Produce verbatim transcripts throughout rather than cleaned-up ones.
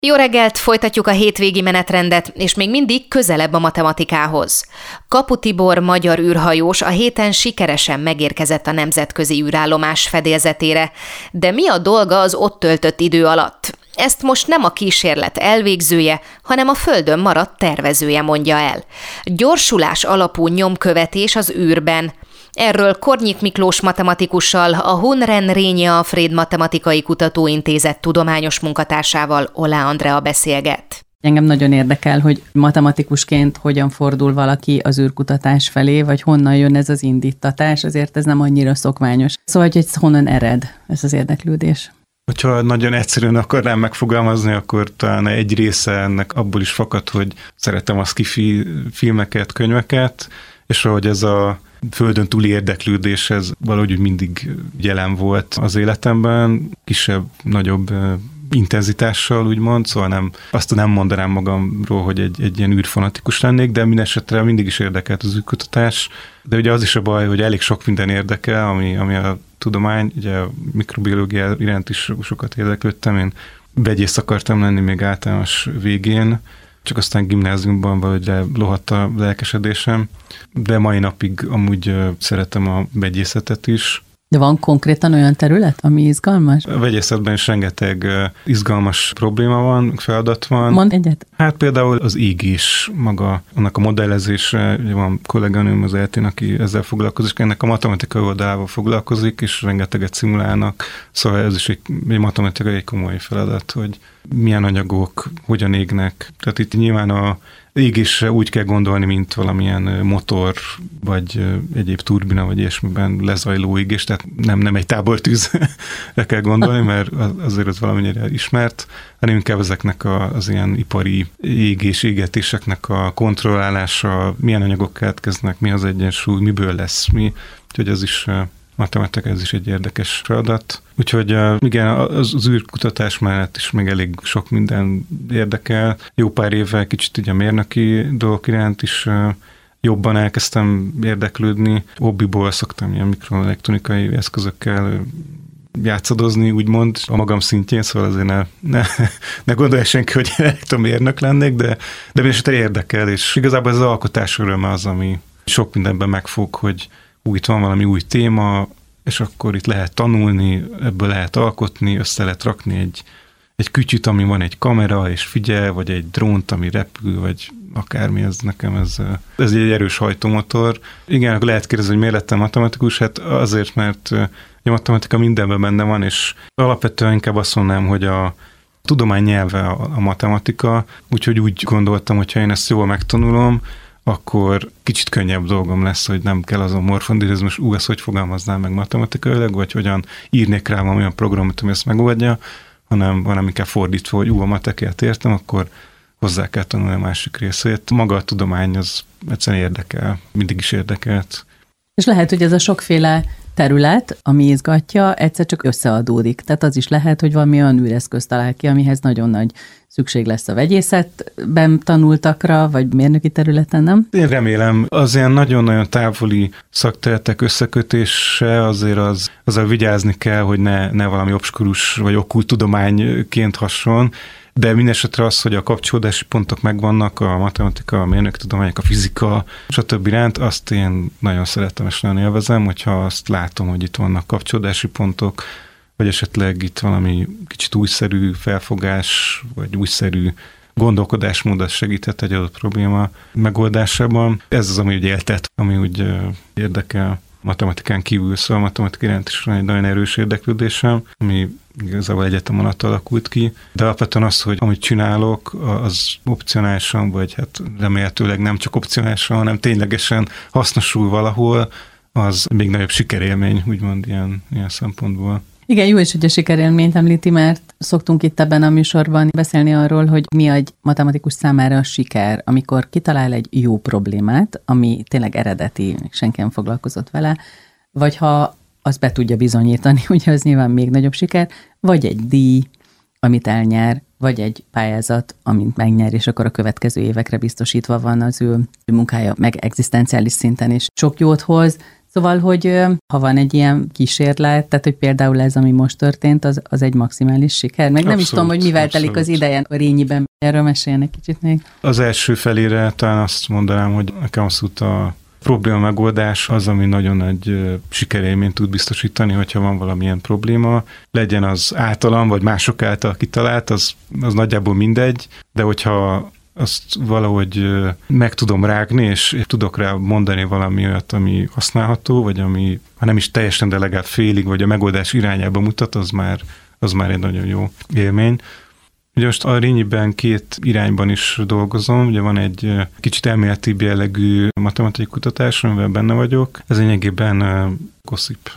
Jó reggelt, folytatjuk a hétvégi menetrendet, és még mindig közelebb a matematikához. Kapu Tibor magyar űrhajós a héten sikeresen megérkezett a nemzetközi űrállomás fedélzetére, de mi a dolga az ott töltött idő alatt? Ezt most nem a kísérlet elvégzője, hanem a Földön maradt tervezője mondja el. Gyorsulás alapú nyomkövetés az űrben. Erről Kornyik Miklós matematikussal, a Hunren Rényi Alfréd Matematikai Kutatóintézet tudományos munkatársával Oláh Andrea beszélget. Engem nagyon érdekel, hogy matematikusként hogyan fordul valaki az űrkutatás felé, vagy honnan jön ez az indítatás, azért ez nem annyira szokványos. Szóval, hogy ez honnan ered ez az érdeklődés? Hogyha nagyon egyszerűen akarnám megfogalmazni, akkor talán egy része ennek abból is fakad, hogy szeretem a sci-fi filmeket, könyveket, és ahogy ez a földön túli érdeklődés, ez valahogy mindig jelen volt az életemben, kisebb, nagyobb intenzitással, úgymond, szóval nem, azt nem mondanám magamról, hogy egy, egy ilyen űrfanatikus lennék, de minden esetre mindig is érdekelt az űrkutatás, de ugye az is a baj, hogy elég sok minden érdekel, ami, ami a tudomány, ugye a mikrobiológia iránt is sokat érdeklődtem, én vegyész akartam lenni még általános végén, csak aztán gimnáziumban valahogy lohadt a lelkesedésem, de mai napig amúgy szeretem a vegyészetet is. De van konkrétan olyan terület, ami izgalmas? A vegyészetben is rengeteg izgalmas probléma van, feladat van. Mondd egyet. Hát például az égés maga, annak a modellezése, ugye van kolléganőm az é té-n, aki ezzel foglalkozik, ennek a matematikai oldalával foglalkozik, és rengeteget szimulálnak, szóval ez is egy, egy matematikai komoly feladat, hogy milyen anyagok, hogyan égnek. Tehát itt nyilván a égésre úgy kell gondolni, mint valamilyen motor, vagy egyéb turbina, vagy ilyesmiben lezajló égés, tehát nem, nem egy tábortűzre kell gondolni, mert azért az valamennyire ismert, hanem inkább ezeknek az ilyen ipari égés, égetéseknek a kontrollálása, milyen anyagok keletkeznek, mi az egyensúly, miből lesz mi, úgyhogy ez is matematika, ez is egy érdekes feladat. Úgyhogy igen, az, az űrkutatás mellett is meg elég sok minden érdekel. Jó pár évvel kicsit így a mérnöki dolgok iránt is jobban elkezdtem érdeklődni. Hobbiból szoktam ilyen mikroelektronikai eszközökkel játszadozni, úgymond, a magam szintjén, szóval azért ne, ne, ne gondolja senki, hogy elektromérnök lennék, de, de mindenesetre érdekel, és igazából ez az alkotás öröme az, ami sok mindenben megfog, hogy úgy itt van valami új téma, és akkor itt lehet tanulni, ebből lehet alkotni, össze lehet rakni egy, egy kütyüt, ami van egy kamera, és figyel, vagy egy drónt, ami repül, vagy akármi, ez nekem ez, ez egy erős hajtómotor. Igen, akkor lehet kérdezni, hogy miért lettem matematikus, hát azért, mert a matematika mindenben benne van, és alapvetően inkább azt mondanám, hogy a tudomány nyelve a, a matematika, úgyhogy úgy gondoltam, hogy ha én ezt jól megtanulom, akkor kicsit könnyebb dolgom lesz, hogy nem kell azon morfondírozni, most ú, ezt hogy fogalmaznám meg matematikailag, vagy hogyan írnék rá olyan programot, ami ezt megoldja, hanem van, amikkel fordítva, hogy ú, a matekát értem, akkor hozzá kell tanulni a másik részét. Maga a tudomány az egyszerűen érdekel, mindig is érdekelt. És lehet, hogy ez a sokféle terület, ami izgatja, egyszer csak összeadódik. Tehát az is lehet, hogy valami olyan űreszköz talál ki, amihez nagyon nagy szükség lesz a vegyészetben tanultakra, vagy mérnöki területen, nem? Én remélem, az ilyen nagyon-nagyon távoli szakterületek összekötése azért az, azzal vigyázni kell, hogy ne, ne valami obskurus vagy okkult tudományként hasson, de mindesetre az, hogy a kapcsolódási pontok megvannak, a matematika, a mérnöktudományok, a fizika, stb. Iránt, azt én nagyon szeretem és nagyon élvezem, hogyha azt látom, hogy itt vannak kapcsolódási pontok, vagy esetleg itt valami kicsit újszerű felfogás, vagy újszerű gondolkodásmód, az segíthet egy adott probléma megoldásában. Ez az, ami úgy éltet, ami úgy érdekel matematikán kívül, szóval a matematika iránt is van egy nagyon erős érdeklődésem, ami igazából egyetem alatt alakult ki, de alapvetően az, hogy amit csinálok, az opcionálisan, vagy hát remélhetőleg nem csak opcionálisan, hanem ténylegesen hasznosul valahol, az még nagyobb sikerélmény, úgymond ilyen, ilyen szempontból. Igen, jó is, hogy a sikerélményt említi, mert szoktunk itt ebben a műsorban beszélni arról, hogy mi egy matematikus számára a siker, amikor kitalál egy jó problémát, ami tényleg eredeti, senki nem foglalkozott vele, vagy ha azt be tudja bizonyítani, ugye az nyilván még nagyobb siker, vagy egy díj, amit elnyer, vagy egy pályázat, amint megnyer, és akkor a következő évekre biztosítva van az ő munkája, meg egzisztenciális szinten is sok jót hoz. Szóval, hogy ha van egy ilyen kísérlet, tehát hogy például ez, ami most történt, az, az egy maximális siker. Meg abszolút, nem is tudom, hogy mivel abszolút. telik az ideje a Rényiben. Erről meséljen egy kicsit még. Az első felére talán azt mondanám, hogy nekem abszolút a probléma megoldás az, ami nagyon nagy sikerélményt tud biztosítani, hogyha van valamilyen probléma. Legyen az általam, vagy mások által kitalált, az, az nagyjából mindegy, de hogyha azt valahogy meg tudom rágni, és tudok rá mondani valami olyat, ami használható, vagy ami, ha nem is teljesen, de legalább félig, vagy a megoldás irányába mutat, az már, az már egy nagyon jó élmény. Ugye most a Rényiben két irányban is dolgozom, ugye van egy kicsit elméletibb jellegű matematikai kutatás, amiben benne vagyok. Ez lényegében gossip,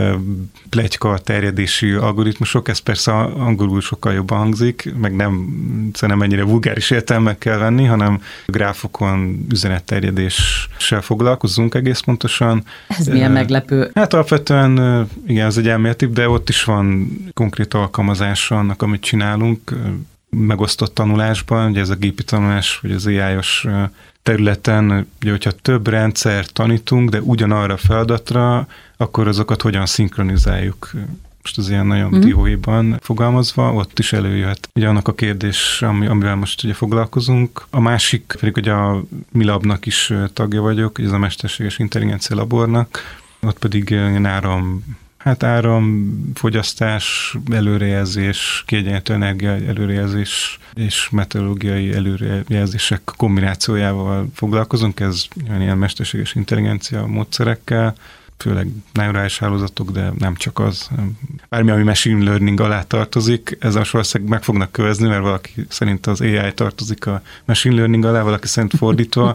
pletyka terjedési algoritmusok, ez persze angolul sokkal jobban hangzik, meg nem, nem ennyire vulgáris értelmek kell venni, hanem gráfokon üzenetterjedéssel foglalkozunk egész pontosan. Ez milyen meglepő. Hát alapvetően igen, ez egy elméletibb, de ott is van konkrét alkalmazása annak, amit csinálunk, megosztott tanulásban, ugye ez a gépi tanulás, vagy az á i-os területen, ugye, hogyha több rendszer tanítunk, de ugyanarra a feladatra, akkor azokat hogyan szinkronizáljuk. Most az ilyen nagyon mm. dióhéjban fogalmazva, ott is előjöhet ugye annak a kérdés, ami, amivel most ugye foglalkozunk. A másik pedig, hogy a MILAB-nak is tagja vagyok, ez a Mesterséges Intelligencia Labornak, ott pedig ilyen áram, hát áramfogyasztás, előrejelzés, kiegyenlítő energia előrejelzés és meteorológiai előrejelzések kombinációjával foglalkozunk, ez ilyen mesterséges intelligencia módszerekkel, főleg neurális hálózatok, de nem csak az. Bármi, ami machine learning alá tartozik, ez most valószínűleg meg fognak kövezni, mert valaki szerint az á i tartozik a machine learning alá, valaki szerint fordítva.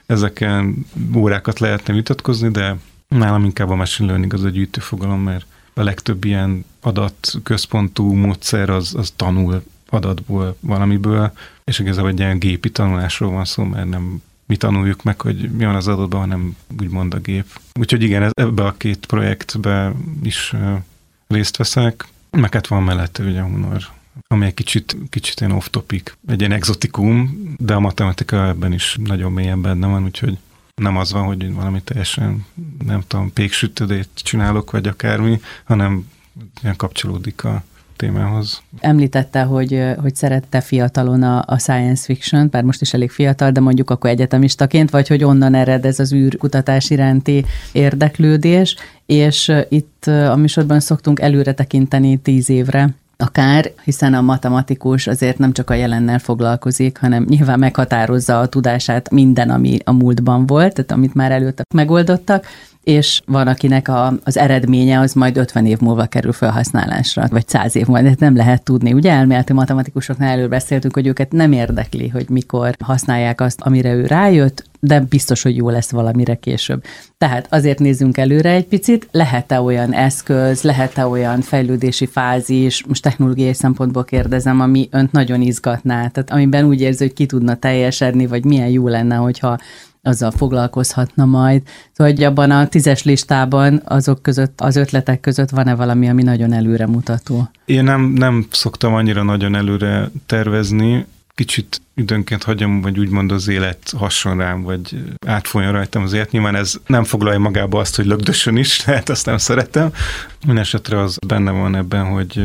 Ezeken órákat lehetne vitatkozni, de nálam inkább a machine learning az a gyűjtőfogalom, mert a legtöbb ilyen adatközpontú módszer az, az tanul adatból valamiből, és igazából egy ilyen gépi tanulásról van szó, mert nem mi tanuljuk meg, hogy mi van az adatban, hanem úgymond a gép. Úgyhogy igen, ebbe a két projektbe is részt veszek, meg hát van mellette ugye a Hunor, ami egy kicsit, kicsit ilyen off-topic, egy ilyen exotikum, de a matematika ebben is nagyon mélyen benne van, úgyhogy nem az van, hogy valami teljesen, nem tudom, péksütödét csinálok, vagy akármi, hanem ilyen kapcsolódik a témához. Említette, hogy, hogy szerette fiatalon a, a science fiction, bár most is elég fiatal, de mondjuk akkor egyetemistaként, vagy hogy onnan ered ez az űrkutatás iránti érdeklődés, és itt a műsorban szoktunk előre tekinteni tíz évre, akár, hiszen a matematikus azért nem csak a jelennel foglalkozik, hanem nyilván meghatározza a tudását minden, ami a múltban volt, tehát amit már előtte megoldottak, és van, akinek a, az eredménye az majd ötven év múlva kerül felhasználásra, vagy száz év múlva, de nem lehet tudni. Ugye elméleti matematikusoknál előbb beszéltünk, hogy őket nem érdekli, hogy mikor használják azt, amire ő rájött, de biztos, hogy jó lesz valamire később. Tehát azért nézzünk előre egy picit, lehet-e olyan eszköz, lehet-e olyan fejlődési fázis, most technológiai szempontból kérdezem, ami önt nagyon izgatná, tehát amiben úgy érzi, hogy ki tudna teljesedni, vagy milyen jó lenne, hogyha azzal foglalkozhatna majd. Szóval, hogy abban a tízes listában azok között, az ötletek között van-e valami, ami nagyon előremutató? Én nem, nem szoktam annyira nagyon előre tervezni, kicsit időnként hagyom, vagy úgymond az élet hasson rám, vagy átfoljon rajtam az élet. Nyilván ez nem foglalja magába azt, hogy lögdösön is, tehát azt nem szeretem. Mindenesetre az benne van ebben, hogy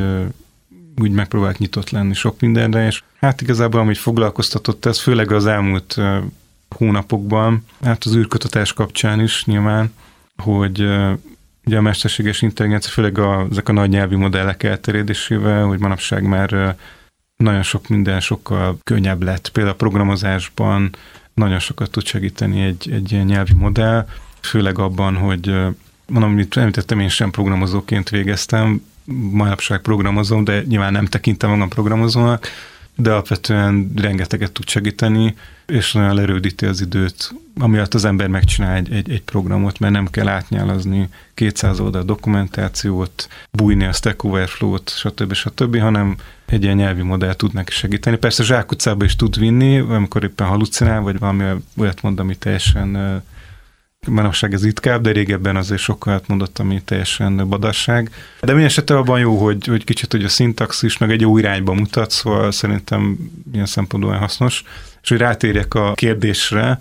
úgy megpróbálok nyitott lenni sok mindenre, és hát igazából amit foglalkoztatott ez, főleg az elmúlt hónapokban, hát az űrkutatás kapcsán is nyilván, hogy ugye a mesterséges intelligencia, főleg a, ezek a nagy nyelvi modellek elterjedésével, hogy manapság már nagyon sok minden sokkal könnyebb lett. Például a programozásban nagyon sokat tud segíteni egy, egy ilyen nyelvi modell, főleg abban, hogy mondom, amit említettem, én sem programozóként végeztem, manapság programozom, de nyilván nem tekintem magam programozónak, de alapvetően rengeteget tud segíteni, és nagyon lerődíti az időt, amiatt az ember megcsinál egy, egy, egy programot, mert nem kell átnyálazni kétszáz oldal dokumentációt, bújni a Stack Overflow-t, stb. stb., hanem egy ilyen nyelvi modell tud neki segíteni. Persze zsákutcába is tud vinni, amikor éppen halucinál, vagy valami olyat mond, ami teljesen manapság ez ritkább, de régebben azért sokkal mondott, ami teljesen badasság. De minden esetre abban jó, hogy, hogy kicsit hogy a szintaxis meg egy jó irányba mutat, szóval szerintem ilyen szempontból hasznos. És hogy rátérjek a kérdésre,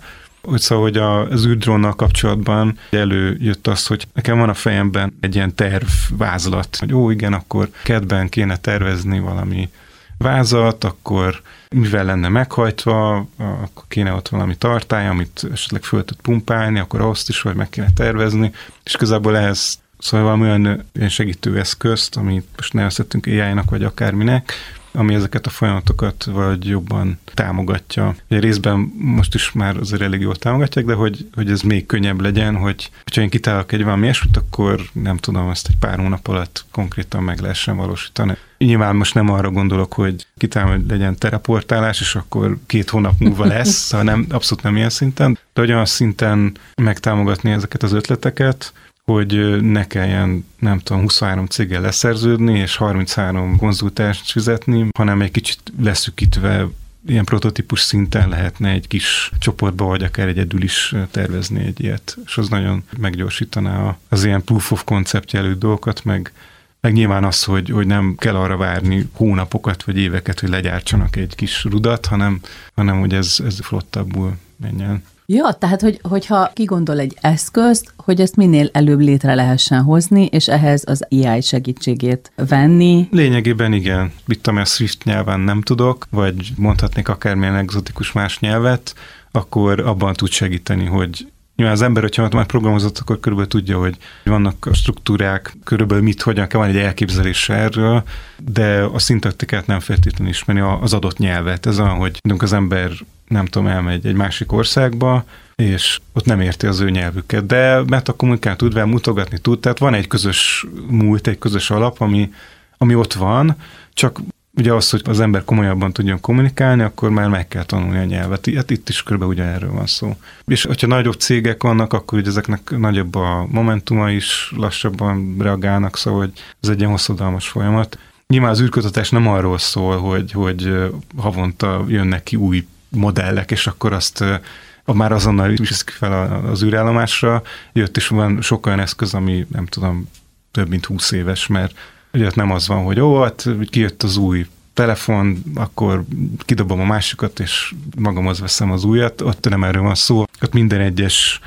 hogy szóval, hogy az űrdrónnal kapcsolatban előjött az, hogy nekem van a fejemben egy ilyen tervvázlat, hogy ó, igen, akkor kedben kéne tervezni valami vázat, akkor mivel lenne meghajtva, akkor kéne ott valami tartály, amit esetleg föl tud pumpálni, akkor azt is vagy meg kéne tervezni, és igazából ehhez szóval valami olyan segítőeszközt, amit most nevezhetünk á í-nak, vagy akárminek, ami ezeket a folyamatokat vagy jobban támogatja. Egy részben most is már azért elég jól támogatják, de hogy, hogy ez még könnyebb legyen, hogy ha én kitálok egy valami ilyesmit, akkor nem tudom, ezt egy pár hónap alatt konkrétan meg lehessen valósítani. Nyilván most nem arra gondolok, hogy kitálom, hogy legyen teleportálás, és akkor két hónap múlva lesz, szóval nem, abszolút nem ilyen szinten, de olyan szinten megtámogatni ezeket az ötleteket, hogy ne kelljen, nem tudom, huszonhárom céggel leszerződni, és harminchárom konzultást fizetni, hanem egy kicsit leszűkítve ilyen prototípus szinten lehetne egy kis csoportba, vagy akár egyedül is tervezni egy ilyet. És az nagyon meggyorsítaná az ilyen proof of concept jelű dolgokat, meg, meg nyilván az, hogy, hogy nem kell arra várni hónapokat, vagy éveket, hogy legyártsanak egy kis rudat, hanem, hanem hogy ez, ez flottabbul menjen. Ja, tehát, hogy, hogyha kigondol egy eszközt, hogy ezt minél előbb létre lehessen hozni, és ehhez az á í segítségét venni. Lényegében igen. Mit tudom, a Swift nyelven nem tudok, vagy mondhatnék akármilyen egzotikus más nyelvet, akkor abban tud segíteni, hogy nyilván az ember, hogyha már programozott, akkor körülbelül tudja, hogy vannak a struktúrák, körülbelül mit, hogyan kell, van egy elképzelése erről, de a szintaktikát nem feltétlenül ismeri, az adott nyelvet. Ez olyan, hogy az ember nem tudom, elmegy egy másik országba, és ott nem érti az ő nyelvüket, de mert a kommunikálni tud, vele mutogatni tud, tehát van egy közös múlt, egy közös alap, ami, ami ott van, csak ugye az, hogy az ember komolyabban tudjon kommunikálni, akkor már meg kell tanulni a nyelvet. Hát itt is körülbelül ugyanerről van szó. És hogyha nagyobb cégek vannak, akkor ugye ezeknek nagyobb a momentuma is, lassabban reagálnak, szóval hogy ez egy ilyen hosszadalmas folyamat. Nyilván az űrkutatás nem arról szól, hogy, hogy havonta jönnek ki új modellek, és akkor azt már azonnal viszik fel az űrállomásra. Jött is van sok olyan eszköz, ami nem tudom, több mint húsz éves, mert ugye nem az van, hogy ó, hát kijött az új telefon, akkor kidobom a másikat, és magamhoz veszem az újat. Ott nem erről van szó. Ott minden egyes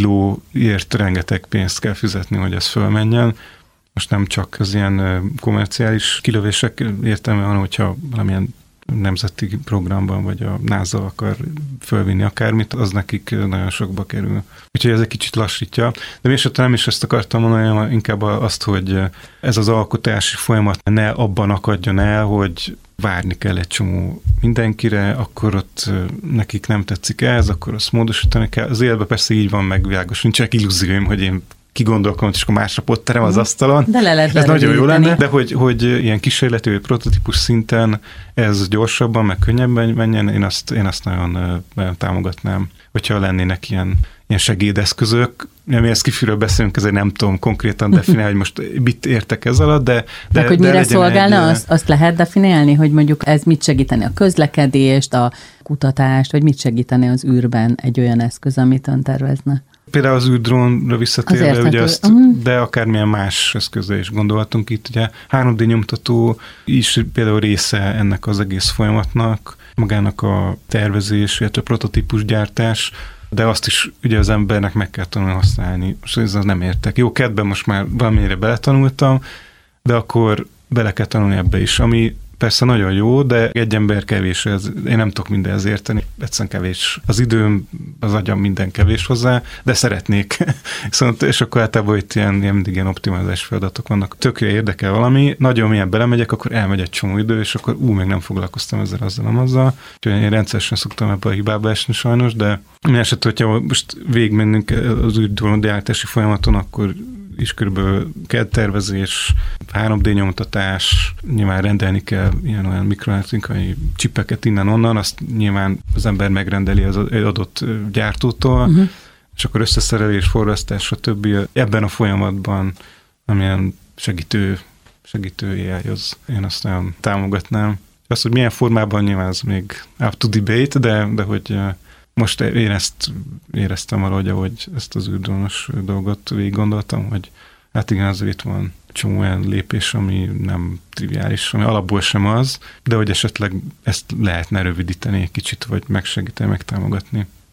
kilóért rengeteg pénzt kell fizetni, hogy ez fölmenjen. Most nem csak az ilyen komerciális kilövések értelme, hanem hogyha valamilyen nemzeti programban, vagy a NASA akar fölvinni akármit, az nekik nagyon sokba kerül. Úgyhogy ez egy kicsit lassítja. De mégis nem is ezt akartam mondani, inkább azt, hogy ez az alkotási folyamat ne abban akadjon el, hogy várni kell egy csomó mindenkire, akkor ott nekik nem tetszik ez, akkor azt módosítani kell. Az életben persze így van, meg világos, nincsenek illúzióim, hogy én kigondolkodom, és akkor másnap ott terem az asztalon. De le lehet ez nagyon jó lenne, de hogy, hogy ilyen kísérleti vagy prototípus szinten ez gyorsabban, meg könnyebben menjen, én azt, én azt nagyon, nagyon támogatnám, hogyha lennének ilyen, ilyen segédeszközök. Mi ezt kívülről beszélünk, ezért nem tudom konkrétan definiálni, hogy most mit értek ez alatt, de... de, de hogy mire szolgálna, egy, azt, azt lehet definiálni, hogy mondjuk ez mit segíteni a közlekedést, a kutatást, vagy mit segíteni az űrben egy olyan eszköz, amit ön tervezne? Például az űrdrónra visszatérve, ugye azt, uh-huh. de akármilyen más eszközre is gondolhatunk itt, ugye három dé nyomtató is például része ennek az egész folyamatnak, magának a tervezés, illetve a prototípus gyártás, de azt is ugye az embernek meg kell tanulni használni. Most ezzel nem értek. Jó, kedben most már valamennyire beletanultam, de akkor bele kell tanulni ebbe is, ami persze nagyon jó, de egy ember kevés, ez, én nem tudok mindenhez érteni, egyszerűen kevés. Az időm, az agyam minden kevés hozzá, de szeretnék. Szóval, és akkor általában itt ilyen, ilyen mindig ilyen optimalizás feladatok vannak. Tökre érdekel valami, nagyon milyen belemegyek, akkor elmegy egy csomó idő, és akkor ú, még nem foglalkoztam ezzel, azzal, nem azzal. Úgyhogy én rendszeresen szoktam ebbe a hibába esni sajnos, de minden esetben, hogyha most végigmennünk az űrdróngyártási folyamaton, akkor is körülbelül C A D tervezés, három dé nyomtatás, nyilván rendelni kell ilyen olyan mikroelektronikai csipeket innen-onnan, azt nyilván az ember megrendeli az adott gyártótól, uh-huh. és akkor összeszerelés, forrasztás, stb. Ebben a folyamatban amilyen segítő, segítő á í, az én azt nagyon támogatnám. Azt, hogy milyen formában nyilván az még up to debate, de, de hogy most én ezt éreztem valahogy, hogy ezt az űrdrónos dolgot végig gondoltam, hogy hát igen, azért itt van csomó olyan lépés, ami nem triviális, ami alapból sem az, de hogy esetleg ezt lehetne rövidíteni egy kicsit, vagy megsegíteni, megtámogatni.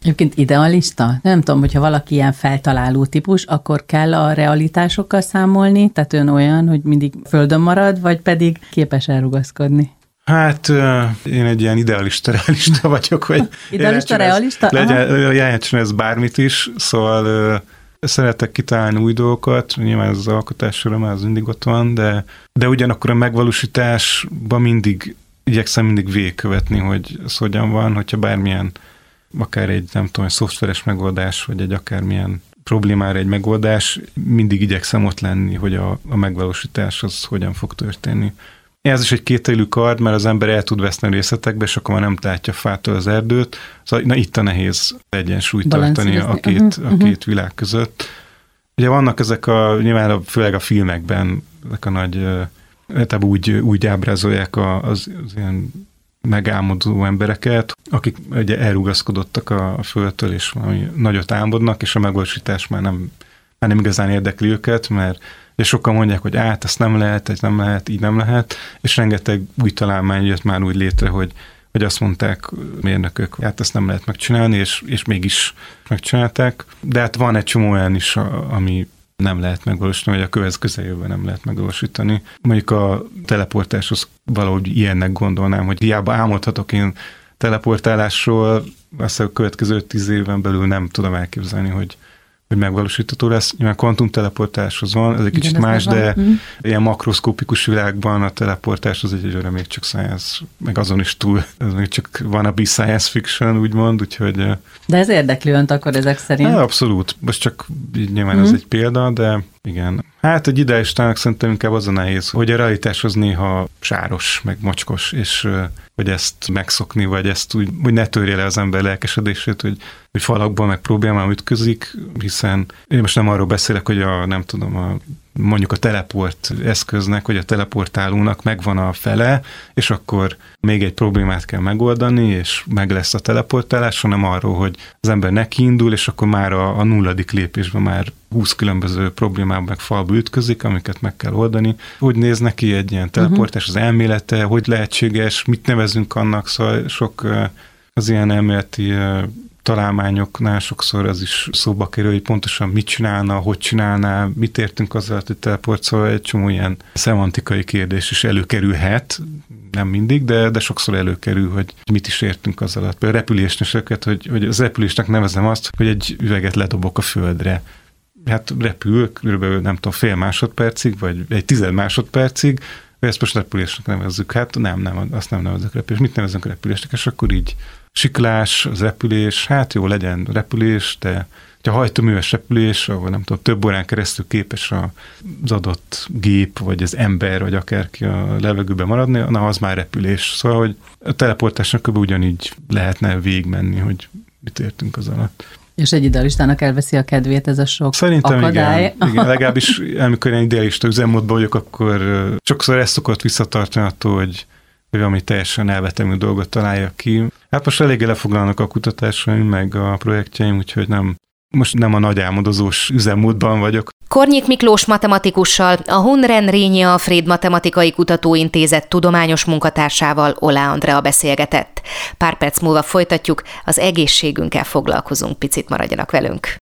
Egyébként idealista? Nem tudom, hogyha valaki ilyen feltaláló típus, akkor kell a realitásokkal számolni, tehát ön olyan, hogy mindig földön marad, vagy pedig képes elrugaszkodni? Hát én egy ilyen idealista, realista vagyok, hogy idealista, realista? Játszson ez bármit is, szóval szeretek kitalálni új dolgokat, nyilván ez az alkotás során már az mindig ott van, de, de ugyanakkor a megvalósításban mindig igyekszem mindig végigkövetni, hogy ez hogyan van, hogyha bármilyen, akár egy, nem tudom, egy szoftveres megoldás, vagy egy akármilyen problémára egy megoldás, mindig igyekszem ott lenni, hogy a, a megvalósítás az hogyan fog történni. Ez is egy kétélű kard, mert az ember el tud veszni a részletekbe, és akkor már nem látja fától az erdőt. Szóval na, itt a nehéz egyensúlyt tartani a két, uh-huh, a két világ között. Ugye vannak ezek a, nyilván főleg a filmekben, ezek a nagy, tehát úgy, úgy ábrázolják az, az ilyen megálmodó embereket, akik ugye elrugaszkodottak a, a földtől, és valami nagyot álmodnak, és a megvalósítás már nem, már nem igazán érdekli őket, mert és sokan mondják, hogy át, ezt nem lehet, ez nem lehet, így nem lehet, és rengeteg új találmány jött már úgy létre, hogy, hogy azt mondták mérnökök, hogy hát ezt nem lehet megcsinálni, és, és mégis megcsinálták. De hát van egy csomó olyan is, ami nem lehet megvalósítani, vagy a következőjében nem lehet megvalósítani. Mondjuk a teleportáshoz valahogy ilyennek gondolnám, hogy hiába álmodhatok én teleportálásról, azt a következő tíz éven belül nem tudom elképzelni, hogy hogy megvalósítható lesz. Nyilván kvantumteleportáshoz van, ez egy kicsit igen, más, de mm. ilyen makroszkópikus világban a teleportás az egyelőre még csak science, meg azon is túl, ez még csak van a science fiction, úgymond, úgyhogy... De ez érdekli önt akkor ezek szerint? Hát, abszolút. Most csak így nyilván mm. ez egy példa, de igen. Hát egy idealistának szerintem inkább az a nehéz, hogy a realitás az néha sáros, meg mocskos, és hogy ezt megszokni, vagy ezt úgy, hogy ne törje le az ember lelkesedését, hogy, hogy falakban meg problémával ütközik, hiszen én most nem arról beszélek, hogy a, nem tudom, a, mondjuk a teleport eszköznek, vagy a teleportálónak megvan a fele, és akkor még egy problémát kell megoldani, és meg lesz a teleportálás, hanem arról, hogy az ember nekiindul, és akkor már a, a nulladik lépésben már húsz különböző problémában meg falba ütközik, amiket meg kell oldani. Hogy néz neki egy ilyen teleportás, az elmélete, hogy lehetséges, mit nevezünk annak, szóval sok az ilyen elméleti találmányoknál sokszor az is szóba kerül, hogy pontosan mit csinálna, hogy csinálná, mit értünk azzal, hogy teleport, szóval egy csomó ilyen szemantikai kérdés is előkerülhet, nem mindig, de, de sokszor előkerül, hogy mit is értünk azzal. Például a repülésnek, hogy, hogy az repülésnek nevezem azt, hogy egy üveget ledobok a földre. Hát repül, körülbelül nem tudom, fél másodpercig, vagy egy tized másodpercig, vagy ezt most repülésnek nevezzük. Hát nem, nem, azt nem nevezzük repülés. Mit nevezünk repülésnek? És akkor így siklás, az repülés, hát jó, legyen repülés, de ha hajtóműves repülés, ahol nem tudom, több órán keresztül képes az adott gép, vagy az ember, vagy akárki a levegőben maradni, na az már repülés. Szóval, hogy a teleportásnak kb. Ugyanígy lehetne végigmenni, hogy mit értünk az alatt. És egy idealistának elveszi a kedvét ez a sok Szerintem akadály. Igen, igen, legalábbis amikor én idealista üzemmódban vagyok, akkor sokszor ezt szokott visszatartani attól, hogy, hogy valami teljesen elvetemű dolgot találjak ki. Hát most eléggé lefoglalnak a kutatásaim, meg a projektjeim, úgyhogy nem, most nem a nagy álmodozós üzemmódban vagyok. Kornyik Miklós matematikussal, a Hunren Rényi Alfréd Matematikai Kutatóintézet tudományos munkatársával, Oláh Andrea beszélgetett. Pár perc múlva folytatjuk, az egészségünkkel foglalkozunk, picit maradjanak velünk.